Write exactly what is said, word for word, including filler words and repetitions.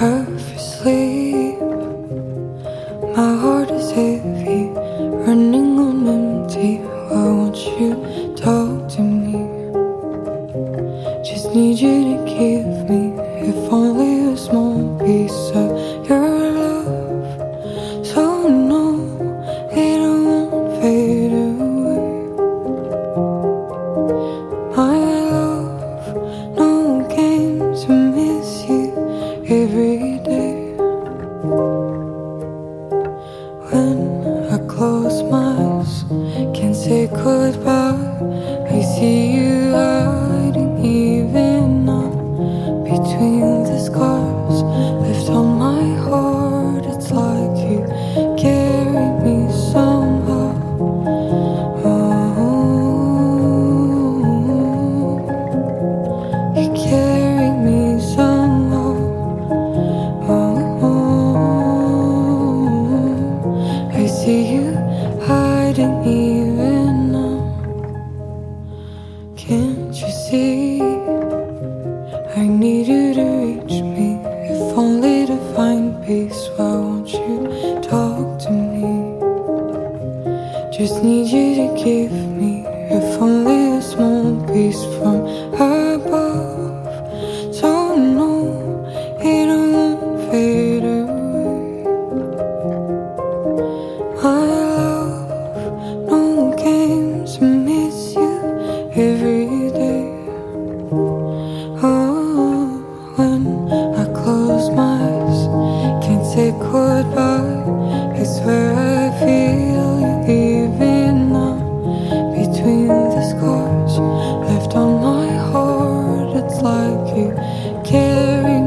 half asleep. My heart is heavy, running on empty. Why won't you talk to me? Just need you to give me, if only a small piece of your love. So no, it won't fade away. My love, no games, I miss you every day. When I close my eyes, can't say goodbye. I see you hiding even now, between the scars left on my heart. It's like you carry me somehow. Oh, you carry me somehow. Oh, I see you hiding even now. Can't you see? I need you to reach me, if only to find peace. Why won't you talk to me? Just need you to give me, if only a small piece from above. So no, it won't fade away. My love, no games, I miss you every day. Oh, when I close my eyes, can't say goodbye. I swear I feel you even now, between the scars left on my heart. It's like you carry